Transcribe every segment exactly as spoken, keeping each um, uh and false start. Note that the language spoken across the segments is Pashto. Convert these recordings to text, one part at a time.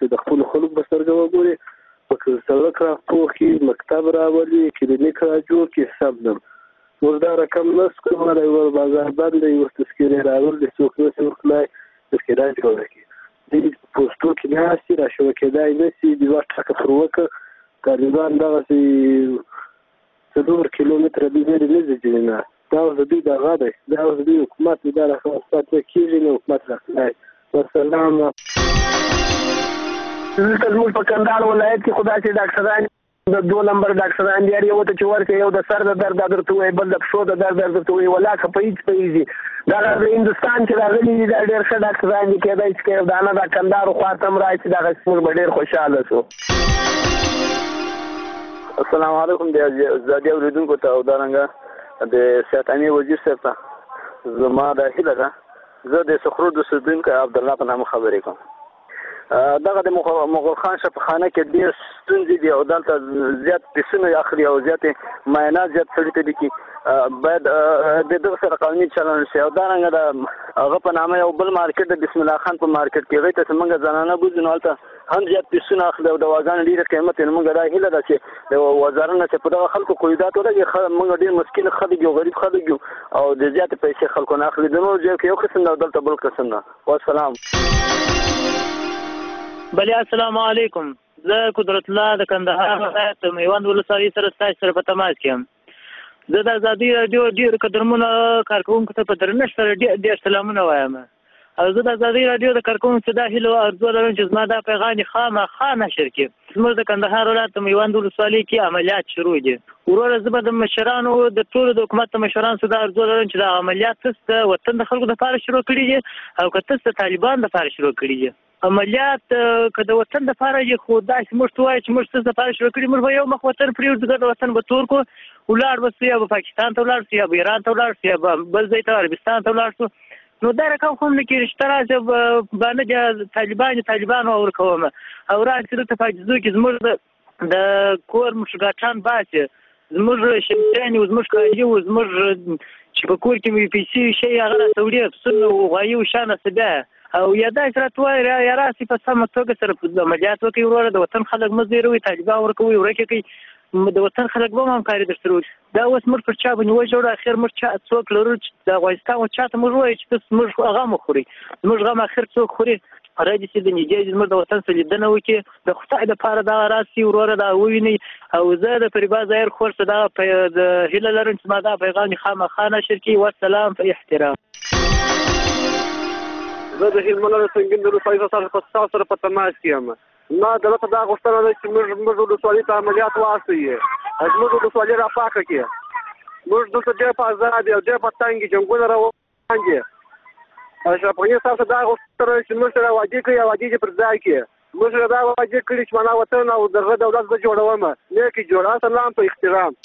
چې د خپل خلکو په سترګه وګوري په سړک را پوخ کې مکتب راولي کلینیک را جوړ کې سم نه ور دا رقم نس کومه ور بازار باندې ور تسکیره راول د څوک نس ورخلای تسکیره جوړ کی د پوسټو کې ناسي را شو کېدای نسی د وخت څخه پروکه طالبان دغه سي څلور کیلومتره د لري نه ځینې دا د دې د غاده دا د دې حکومت د راخه ستاسو کېږي نو حکومت راځي والسلام. دلته زموږ په کندهار ولایت کې خدای چې ډاکټران د دوه نمبر ډاکټران دی یو ته چې ورته یو د سر د درد درته وي بل د پښو د درد درته وي ولاکه په هیڅ پیږي دا د هندستان چې راغلي دي دا ډېر ښه ډاکټران دي کېدای چې دا نه د کندهار خواته هم راشي دغه موږ به ډېر خوشحاله شو. السلام علیکم د زادي اوریدونکو ته او دارنګه د سیاتامي وزیر صاحب ته زما د هیله ده زه د سخرو د اوسېدونکی عبدالله په نامه خبرې کوم. دغه د مغول خان شاه په خانه کې ډېر ستونزې دي او دلته زیات پیسونه اخلي او زیاتې معاینات زیات سړي ته دي چې باید د دغه سره قانوني چلند شي او دارنګه د هغه په نامه یو بل مارکیټ د بسم الله خان په مارکیټ کې هغې ته چې موږ زنانه بوځو نو هلته هم زیات پیسونه اخلي او دواګانې ډېره قیمت یې موږ دا هیله ده چې د وزارت نه چې په دغه خلکو قیودات ولګي موږ ډېر مسکین خلک یو غریب خلک یو او د زیاتې پیسې خلکو نه اخلي د نورو جیب کې یو قسم ده او دلته بل قسم ده. والسلام. بله السلام علیکم. زه قدرت الله د کندهار ولایت میوند ولسوالۍ سره ستاسو سره په تماس کې یم. زه د ازادي راډیو ډېر قدرمنو کارکوونکو ته په درنښت سره ډېر ډېر سلامونه وایم او زه د ازادي راډیو د کارکوونکو دا هیله او ارزو لرم چې زما دا پیغام خامخا نشر کړي. زموږ د کندهار ولایت میوند ولسوالۍ کې عملیات شروع دي. وروره زه به د مشرانو د ټولو د حکومت د مشرانو څخه دا ارزو لرم چې دا عملیات تاسو د وطن د خلکو دپاره شروع کړي دي او که تاسو د طالبانو دپاره شروع کړي دي. عملیات که د وطن دپاره یې خو داسې موږ ته وایي چې موږ تاسو دپاره شروع کړي موږ به یو مخ وطن پرېږدو د وطن به تور کړو ولاړ به سو یا به پاکستان ته ولاړ سو یا به ایران ته ولاړ سو یا به بل ځای ته عربستان ته ولاړ سو نو دا رقم خو هم نه کېږي چې ته راشې به نه طالبان طالبانو ورکوم او راشي دلته په اجزو کې زموږ د کور مشرګاټان باسي زموږ شمسیانې و زموږ کالي و زموږ چې په کور کې مې پیسې شی هغه راته وړي پسونه و غوایي و شان سبیا او یا داسې راته وایي یا راسي په سمه توګه سره عملیات وکړي وروره د وطن خلک مه زیروي طالبان ورکوي ورکې کوي د وطن خلک به هم همکاري درسره وکړي. دا اوس موږ پر چا باندې وژوړو اخر موږ چا څوک لرو چې د افغانستان و چا ته موږ ووایو چې تاسو موږ غم وخورئ زموږ غم اخر څوک خوري راځي چې د نږدې زموږ د وطن څخه لیدنه وکړي د خدای دپاره دغه راسي وروره دا ووینئ او زه د فریبا ظاهر خور څخه دغه د هیله لرم چې ما دا پیغام خامخا نشر کړي. والسلام په احترام. زه د هلمند د سنګین د ولسوالۍ سره په تاسو سره په تماس کې یم. ما دلته دا غوښتنه ده چې موږ موږ ولسوالۍ ته عملیات واستوي زموږ ولسوالۍ را پاکه کړي موږ دلته ډېر په ازاد او ډېر په تنګ جنګونه روان دي. اشرف غني صاحب دا غوښتنه چې موږ سره وعده کوي او وعده پر ځای کړي موږ سره دا وعده کړي چې معنا وطن او دغه دولت به جوړوم نیکي جوړه. سلام په احترام.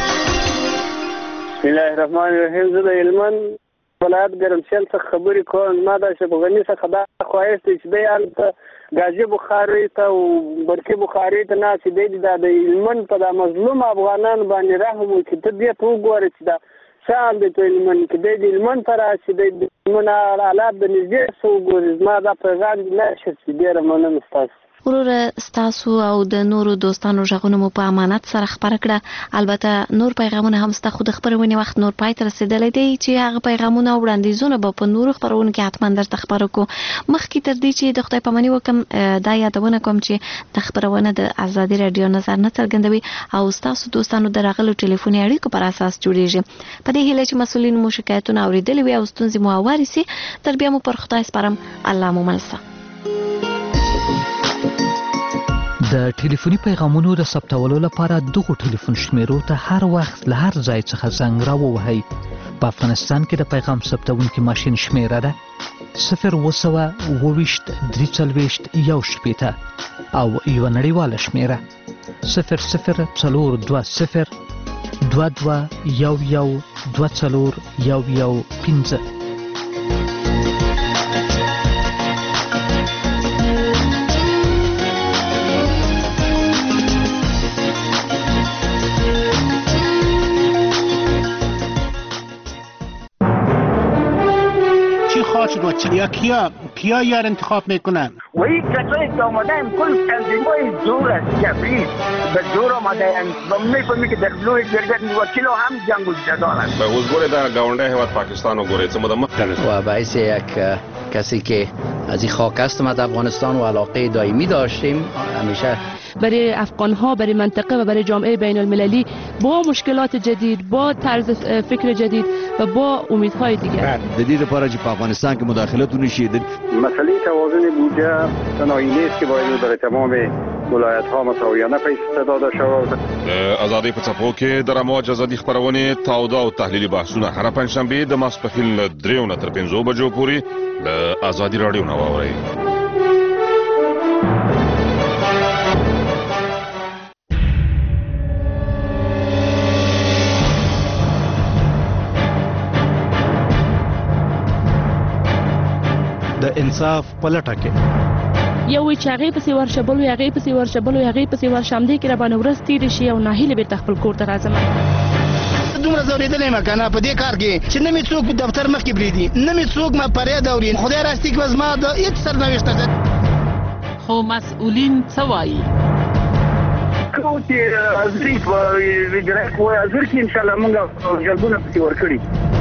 بسم الله الرحمن الرحیم. زه د هلمند ولایت ګرمسیل څخه خبرې کوم. ما د اشرف غني څخه دا خواهش دی چې دی هلته ګازي بخاري ته او برقي بخاري ته ناستې دی دا د هلمند په دا مظلوم افغانانو باندې رحم وکړي چې ته دې ته وګورې چې دا څه حال دی په هلمند کې دی د هلمند ته راشي دی د هلمند حالات د نږدې څه وګورې زما دا پیغام دې نشر شي. ډېره مننه ستاسو. وروره ستاسو او د نورو دوستانو غږونه مو په امانت سره خپاره کړه. البته نور پیغامونه هم ستا خو د خپرونې وخت نور پای ته رسېدلی دی چې هغه پیغامونه او وړاندیزونه به په نورو خپرونو کې حتما درته خپاره کړو. مخکې تر دې چې د خدای پاماني وکړم دا یادونه کوم چې د خپرونه د ازادي راډیو نظر نه څرګندوي او ستاسو دوستانو د راغلو ټلیفوني اړیکو پر اساس جوړیږي. په دې هیله چې مسؤلین مو شکایتونه اورېدلي وي او ستونزې مو هوارې سي. تر بیا مو پر خدای سپارم. الله مو مل شه. د ټلیفوني پیغامونو د ثبتولو لپاره دغو ټلیفون شمیرو ته هر وخت له هر ځای څخه زنګ راووهئ. په افغانستان کې د پیغام ثبتونکي ماشین شمیره ده صفر اووه سوه اووه ویشت درې څلوېښت یو شپېته او یوه نړیواله شمیره صفر صفر څلور دوه صفر دوه دوه یو یو دوه څلور یو یو پنځه. شما یا کیا کیا یار انتخاب میکنن؟ و این کسایی که آمدن کل تنظیمای زور است جبری به زور آمدن و میفهمی که در بلوی گرگت وکیل هم جنگ و جدال است. به حضور در گاونده هیواد پاکستان و گوریت سمود مختلف و باعث یک کسی که از این خاک هستم از افغانستان و علاقه دائمی داشتیم همیشه برای افغان ها، برای منطقه و برای جامعه بین المللی با مشکلات جدید، با طرز فکر جدید و با امیدهای دیگر. جدید پارا چې په افغانستان کې مداخلتونه شي. مسئله توازن بودجه تنهایی نیست که باید در تمام ولایت ها مساویانه پیش داده شود. آزادی په څپو کې د رموج ازادي خبرونه تاوده او تحلیلي بحثونه هر پنځشنبه د ماسپښین له دریو نه تر پنځو بجو پورې د آزادي رادیو نه واورئ. د انصاف پلټه کې یو وی چې هغه پسې ورشه بل وی هغه پسې ورشه بل وی هغه پسې ورشه هم دې کې را باندې ورځ تېرې شي او ناهیله بیرته خپل کور ته راځم. دومره ځورېدلی یم که نه په دې کار کې چې نه مې څوک په دفتر مخکې پرېږدي نه مې څوک ما فریاد اوري. خدای راستي که زما د هېڅ سرنوشت ته خو مسؤلین څه وایي؟ کوم چې حاضري په اجرا کوی حاضر کې انشاءالله موږ جلبونه پسې ورکړي.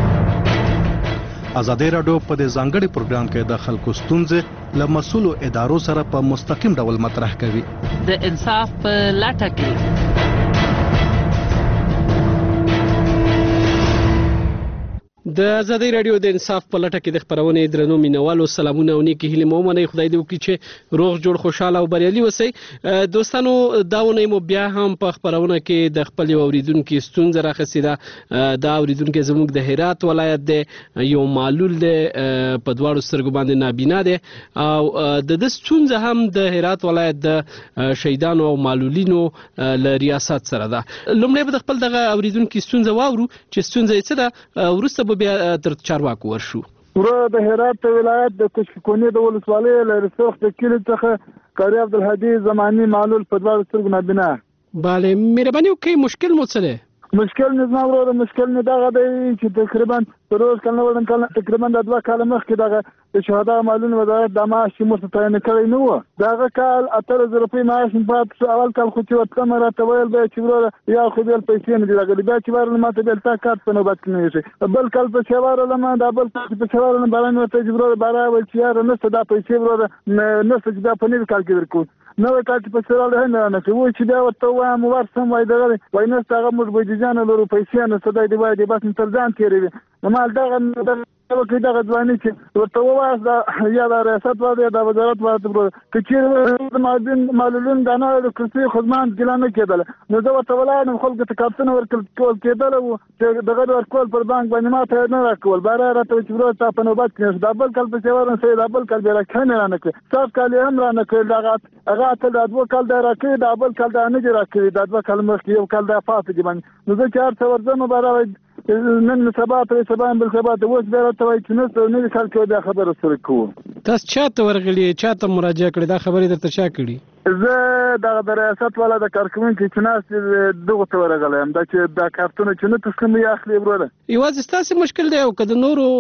ازادي راډیو په دې ځانګړي پروګرام کې د خلکو ستونزې له مسؤلو ادارو سره په مستقیم ډول مطرح کوي. د انصاف په لټه کې د ازادي راډیو د انصاف په لټه کې د خبرونې درنو مینوالو سلامونه او نیکی هیله مو منئ. خدای دې وکړي چې روغ جوړ خوشاله او بریالي اوسئ. دوستانو داونه مو بیا هم په خبرونه کې د خپل اوریدونکو ستونزه راخسي ده. دا اوریدونکو زموږ د هرات ولایت دی، یو معلول دی، په دواړو سترګو باندې نابینا دی او د د ستونزه هم د هرات ولایت د شهیدانو او معلولینو له ریاست سره ده. لومړی به د خپل دغه اوریدونکو ستونزه واورو چې ستونزه یې څه ده، وروسته بیا تر چارواکو ورشو. ورو د هرات ولایت د کوشکونی د ولسوالۍ له رسوخ د کلی څخه قاری عبدالهادي زمانی معلول په دواړو سترګو نابینا. بله مهرباني وکړئ مشکل مو څه دی؟ مشکل نه زما ورو مشکل نه دغه دی چې تقریبا روز کله ورن کله تقریبا د دوه کال مخکې دغه د شهدا معلول وزارت د معاش مو تعین کړی نه و. دغه کال اتر زره روپۍ معاش په اول کال خو چې وته مرته ویل به چې ورو یا خو بل پیسې نه دی راغلي بیا چې ورل ماته بل تا کارت په نوبت نه شي بل کال په شوار لمه د بل کال په شوار نه باران ورته چې ورو بارا ول چې یار نه ست دا پیسې ورو نه ست دا په نوې کال کې ورکو نو کال په شوار نه نه چې و چې دا ورته و مو ورسم وای دغه وای نه ستغه مو به دي ځان له پیسې نه ست دی وای دی بس تر ځان تیری نو مال دغه دغه دغه ځواني چې ورته وواس دا یا د ریاست و د وزارت و د چې معلولین معلولین د نه د کرسي خدمات ګلانه کېدل نو زه ورته ولایم خلکو ته کارتونه ورکول کېدل او دغه ورکول پر بانک باندې ماته نه راکول بار راته چې ورو ته په نوبت کې د بل کال په څیر سي د بل کال به راکنه نه کړ صاف کال هم را نه کړ دغه هغه ته د دوه کال د راکې د بل کال د نه دی راکې د دوه کال مخکې یو کال د فاصله دی باندې نو زه چار څو ورځم بار نن سبا پر سبا بل سبا د وڅ بیره ته وای چې نو نه کال کې دا خبره سره کوو. تاسو چاته ورغلی چاته مراجعه کړی دا خبره درته چا کړی؟ زه دغه د ریاست والا د کارکونکو چې ناس دغه ته ورغلم دا چې دا کارتونه چې نه تسلیم یې اخلي وروره یوازې ستاسو مشکل دی او که د نورو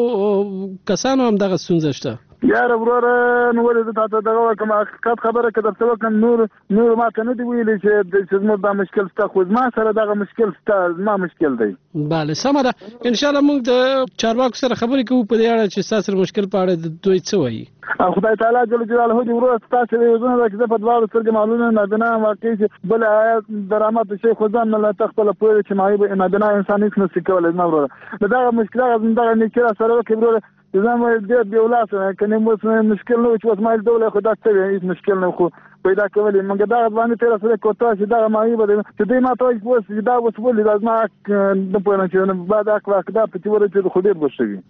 کسانو هم دغه ستونزه شته؟ یاره وروره نو ولې ته ته دغه کوم حقیقت خبره که درته وکړم نور نور ماته نه دی ویلي چې چې زموږ دا مشکل شته خو زما سره دغه مشکل شته زما مشکل دی. بله سمه ده انشاءالله موږ د چارواکو سره خبرې کوو په دې اړه چې ستاسو مشکل په اړه د دوی څه وایي. خدای تعالی جل جلاله دې وروره ستاسو د یوزونه د کده په دواړو سترګې معلومه نابینا واقعي چې بل آیات درامات شیخ ځان نه تخپل پوهه چې مایب نابینا انسان هیڅ نشي کولای نه وروره دغه مشکل هغه دغه نکره سره وکړي وروره زما دې بیولاسه کنه مو مشکل نه چې اسماعیل دوله خدا ته هیڅ مشکل نه خو پیدا کولې موږ دا باندې تیر سره کوته چې دا مایب چې دې ما ته وځي دا وسول دا ما د پوهنه چې بعد اکوا دا په تیور چې خو دې بشوي.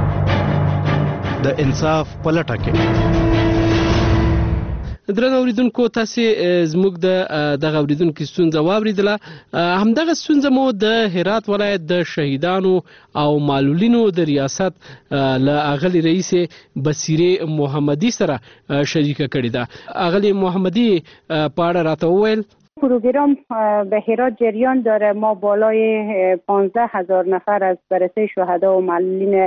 د انصاف پلټه کې درنو اوریدونکو تاسو زموږ د دغه اوریدونکو ستونزه واوریدله. همدغه ستونزه مو د هرات ولایت د شهیدانو او معلولینو د ریاست له اغلی رئیس بصیره محمدی سره شریکه کړې ده. اغلی محمدی په اړه راته وویل پروگرام به هرات جریان داره. ما بالای پانزده هزار نفر از بررسی شهدا و معلولین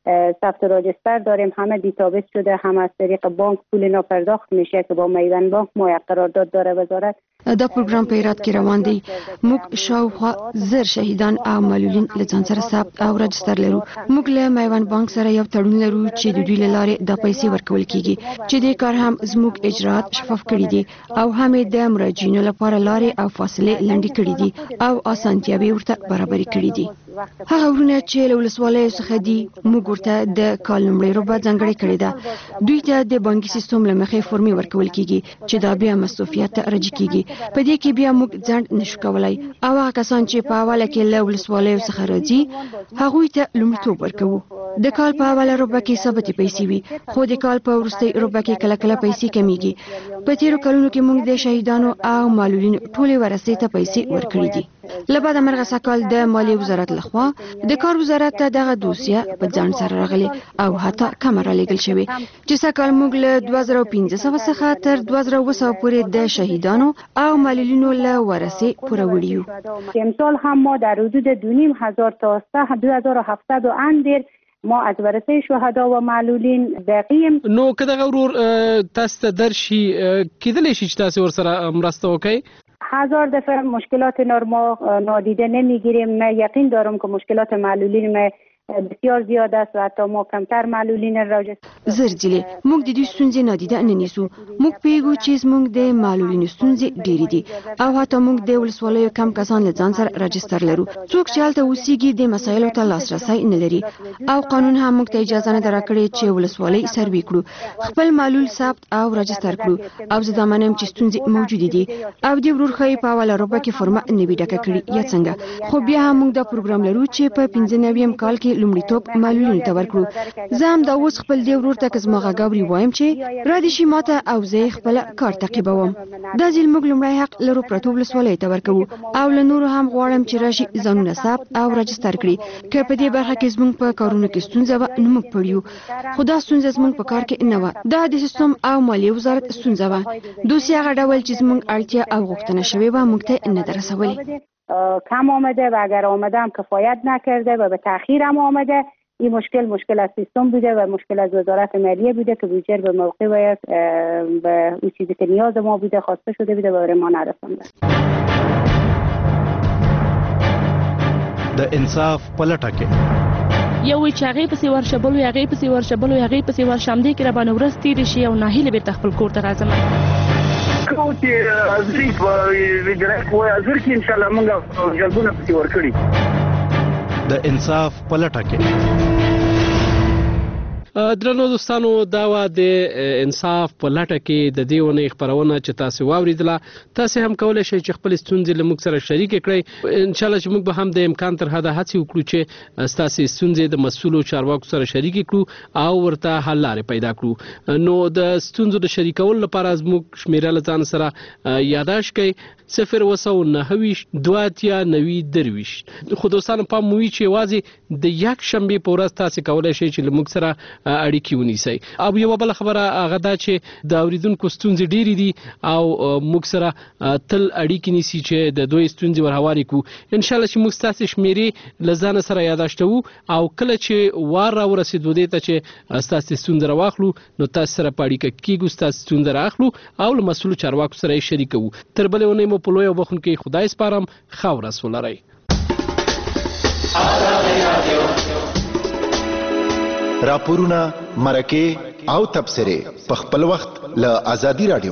ثبت راجستر داریم، همه دیتابیس شده، هم از طریق بانک پول اینا پرداخت میشه که با میوند بانک ما یک قرارداد داره وزارت. دا پروګرام په هرات کې روان دی. موږ شاوخوا زر شهیدان او معلولین له ځان سره ثبت او راجستر لرو. موږ له میوند بانک سره یو تړون لرو چې د دوی له لارې د پیسې ورکول کیږي چې د کار هم زموږ اجرات شفاف کړي دي او هم د مراجعینو لپاره لارې او فاصله لنډې کړي دي او اسانتیاوې ورته برابرې کړي دي. هغه ورونه چې له ولسوالیو څخه دي موږ ورته د کال لومړۍ روبه ځانګړې کړې ده. دوی ته د بانکي سیستم له مخې فورمې ورکول کیږي چې دا بیا مصرفیات ته راجع کیږي. په دې کې بیا موږ ځنډ نشو کولای او هغه کسان چې په اوله کې له ولسوالیو څخه راځي هغوی ته لومړیتوب ورکوو. د کال په اوله روبه کې ثابتې پیسې وي خو د کال په وروستۍ روبه کې کله کله پیسې کمیږي. په تیرو کلونو کې موږ د شهیدانو او معلولینو ټولې ورثې ته پیسې ورکړې دي. له بعده مرغه سکال د مالیې وزارت لخوا د کار وزارت ته دغه دوسیه په ځان سره راغلي او حتی کمره لېږل شوې چې سکال موږ له دوه زره پنځه سوه څخه تر دوه زره اووه سوه پورې د شهیدانو او معلولینو له ورثې پوره وړي یو. امسال هم ما در حدود دو نیم هزار تا دو هزار و هفتصد و اندر ما از ورثه شهدا و معلولین دقیق. نو که دغه ورور تاسو ته درشي کېدلی شي چې تاسو ورسره مرسته وکړئ؟ هزار دفعه مشکلات نرما نادیده نمیگیریم. من یقین دارم که مشکلات معلولین ما بسیار زیاد است و حتی ما کمتر معلولین راجستر زرجلې موږ د دې ستونزې نادیده نه نیسو. موږ پیګو چې موږ د معلولین ستونزې ډېرې دي او حتی موږ د ولسوالیو کم کسان له ځان سره راجستر لرو. څوک چې هلته اوسېږي د مسایلو ته لاسرسی نه لري او قانون هم موږ ته اجازه نه ده راکړې چې ولسوالۍ سروې کړو، خپل معلول ثبت او راجستر کړو. او زه دا منم چې ستونزې موجودې دي او د ورور ښایي په اوله روبه کې فورمه نه وي ډکه کړې یا څنګه. خو بیا هم موږ دا پروګرام لرو چې په پنځه نویم کال کې لومړیتوب معلولینو ته ورکړو. زه هم دا اوس خپل دی ورور ته که زما غږ اوري وایم چې را دې شي ماته او زه خپله کار تعقیبوم. دا ځل موږ لومړی حق لرو پرتو ولسوالیو ته ورکوو او له نورو هم غواړم چې راشي ځانونه ثبت او راجستر کړي. که په دې برخه کې زموږ په کارونو کې ستونزه وه نو موږ پړ یو، خو دا ستونزه زموږ په کار کې نه وه. دا د سیستم او مالیې وزارت ستونزه وه. دوسیه هغه ډول چې زموږ اړتیا او غوښتنه شوې وه موږ ته نه ده رسولې. کم آمده و اگر آمده هم کفایت نکرده و به تأخیر هم آمده. این مشکل مشکل از سیستم بوده و مشکل از وزارت مالیه بوده که بودجه به موقع و به اون چیزی که نیاز ما بوده خواسته شده بوده و برای ما نرسونده. د انصاف پلټه کې یو چې هغه پسې ورشه بل هغه پسې ورشه بل هغه پسې ورشم دې کې را باندې ورځ تیر شي او ناهیله به خپل کور ته راځم. کوم چې ازري په ډایرکټ وای ازر کې ان شاء الله موږ جلبونه پسې ورکړي. د انصاف پلټه کې درنو دوستانو دا و د انصاف په لټه کې د دې ونې خبرونه چې تاسو واوریدله. تاسو هم کولای شئ چې خپل ستونزې له موږ سره شریک کړئ. ان شاء الله چې موږ به هم د امکان تر حده هڅه وکړو چې تاسو ستونزې د مسؤلو چارواکو سره شریک کړو او ورته حل لارې پیدا کړو. نو د ستونزو د شریکولو لپاره زموږ شمیره له ځان سره یاداش کړئ صفر وسو نهه ویشت دوه اتیا نوي درویشت. خو دوستانو پام وي چې یوازې د یک شنبې په ورځ تاسو کولای شئ چې له موږ سره اړیکې ونیسئ. او یو بل خبره هغه دا چې د اوریدونکو ستونزې ډېرې دي او موږ سره تل اړیکې نیسي چې د دوی ستونزې ورهوارې کړو. ان شاء الله چې موږ ستاسو شمیرې له ځانه سره یاداشتوو او کله چې وار راورسېدو دې ته چې ستاسو ستونزې راواخلو نو تاسو سره په اړیکه کېږو، ستاسو ستونزې رااخلو او له مسؤلو چارواکو سره یې شریکوو. تر بلې اونۍ مو په لوی او بخښونکي خدای سپارم. ښه ورځ ولرئ. راپورونه، مرکې او تبصرې په خپل وخت له آزادي راډیو